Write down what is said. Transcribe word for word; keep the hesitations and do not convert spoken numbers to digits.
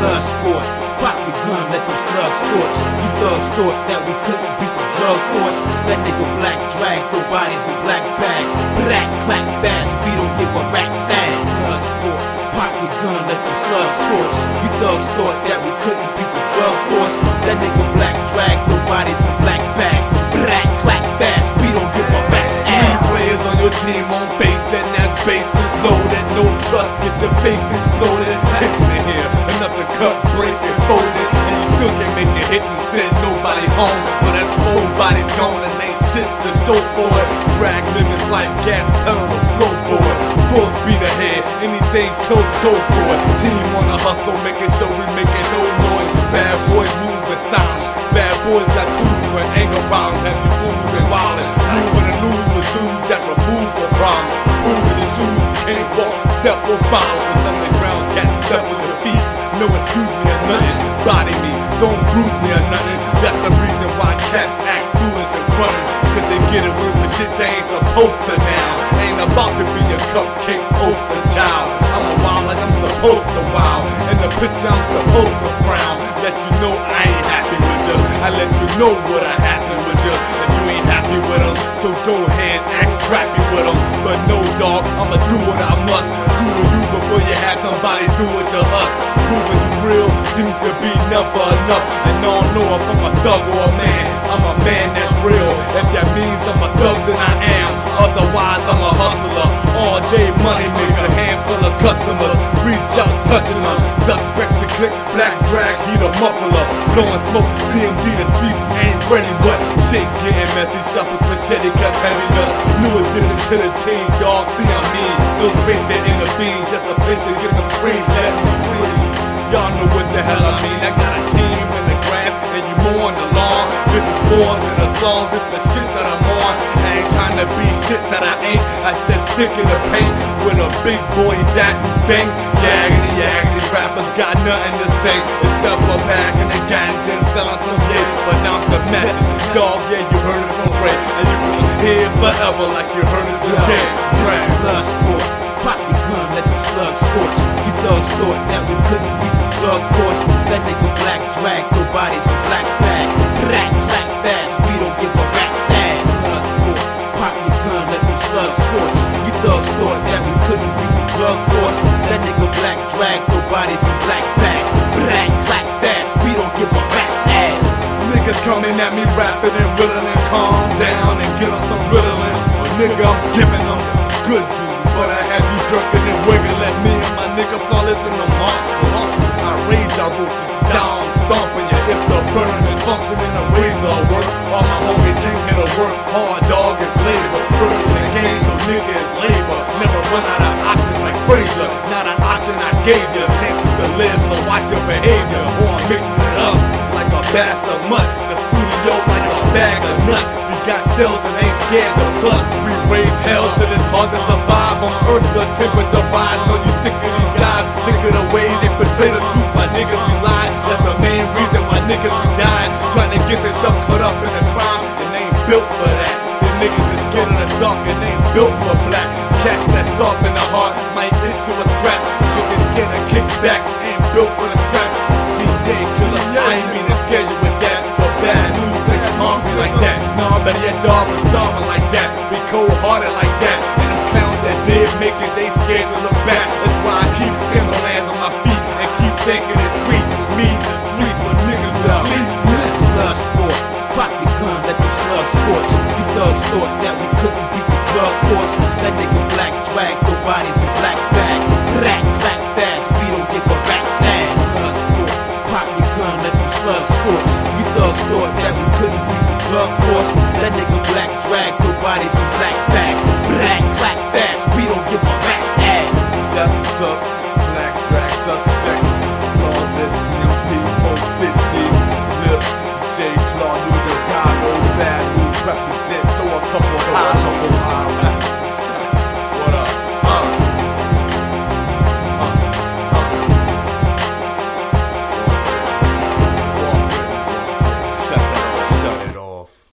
blood sport. Pop your gun, let them slugs scorch. You thugs thought that we couldn't beat the drug force. That nigga Black drag, throw bodies in black bags. Black clap fast, we don't give a rat's ass. Blood sport. Pop your gun, let them slugs scorch. You thugs thought that we couldn't beat the drug force. That nigga Black drag, throw bodies in black bags. Black clap fast, we don't give a rat's ass. Three players on your team on base, and that base is loaded. No trust, get your face exploded. Tension in here, enough to cut, break, and fold it. And you still can't make a hit and send nobody home. So that's four bodies gone and ain't shit to show for it. Drag living life, gas pedal to floorboard. Full speed ahead, anything close, go for it. Team on a hustle, making sure we making no noise. Bad boys move in silence. Bad boys got tools for anger problems. Have you oozing wildin'? Moving the news with dudes that remove the problems. Moving the shoes, you can't walk, step or follow. Cause underground cats step on your feet. No excuse me or nothing. Body me, don't bruise me or nothing. That's the reason why cats act foolish and running. Cause they get away with shit they ain't supposed to now. Ain't about to be a cupcake poster child. I'm a wild like I'm supposed to wow. In the picture I'm supposed to frown. Let you know I ain't happy with you. I let you know what I happen with you. If you ain't happy with them, so go ahead, act scrappy with them. But no dog, I'ma do what I must. Do to you before you have somebody do it to us. Proving you real seems to be never enough. And I don't know if I'm a thug or a man. I'm a man that's real. If that means I'm a thug, then I am. Otherwise I'm a hustler. All day money maker, handful of customers. Reach out, touching them. Suspects to click, Black drag, heat a muffler. Blowing smoke, C M D, the streets ain't ready. But shit getting messy, shuffles machete, cause heavy nuts. New addition to the team, dog, see I mean. No space to intervene, just a place to get some cream. Let me clean. Y'all know what the hell I mean. I got a team in the grass and you mowing the lawn. This is more than a song, this the shit that I'm on. I ain't trying to be shit that I ain't. I just stick in the paint with a big boys at and bang. Yaggity yaggity rappers got nothing to say except for packing and gatting, then selling some yay. But now the message, dog, yeah, you heard it from Ray. And you can hear it forever like you heard it today. This is blood sport. Pop your gun, let them slugs scorch. You thugs thought that we couldn't beat the drug force. That nigga Black drag, throw bodies in black bags. Black, clap fast, we don't give a rat's ass. Blood sport. Pop your gun, let them slugs scorch. You thugs thought that we couldn't beat the drug force. That nigga Black drag, throw bodies in black bags. Black, clap fast, we don't give a rat's ass. Niggas coming at me rapping and riddling. Calm down and get on some riddling. A nigga, I'm giving them a good dude. But I have you drunken and wiggling. Me and my nigga flawless in the monster. I rage our roaches down, stomping you. If the burner is functioning, the razor work. All my homies came here to work. Hard dog is labor. Birds in the game, so nigga is labor. Never run out of options like Frazier. Not an option I gave you. Chances to live, so watch your behavior. Or I'm mixing it up like a bastard mutt. The studio like a bag of nuts. We got shells and ain't scared to bust. We raise hell till it's hard to survive. On earth the temperature rise. Know you sick of these guys, sick of the way they betray the truth. Why niggas be lying, that's the main reason why niggas be dying. Trying to get themselves caught up in a crime and they ain't built for that. See niggas is scared of the dark and they ain't built for black. Cats that soft in the heart might issue a scratch. Chickens scared of kickbacks, ain't built for the strap. V-Day killer, I ain't mean to scare you with that. But bad news niggas hungry like that. Nah, better yet dog was starving like that. We cold-hearted like that. And them clowns that did make it, they scared to look back. That's why I keep Timberlands on my feet and keep thinking it's sweet. Me, the street, but niggas is sleep. This is blood sport. Pop your gun, let them slugs scorch. You thugs thought that we couldn't beat the drug force. That nigga Black drag, throw bodies in black bags. Black, clap fast, we don't give a rat's ass. Blood sport. Pop your gun, let them slugs scorch. You thugs thought that we couldn't beat the drug force. That nigga Black drag, throw bodies in black bags.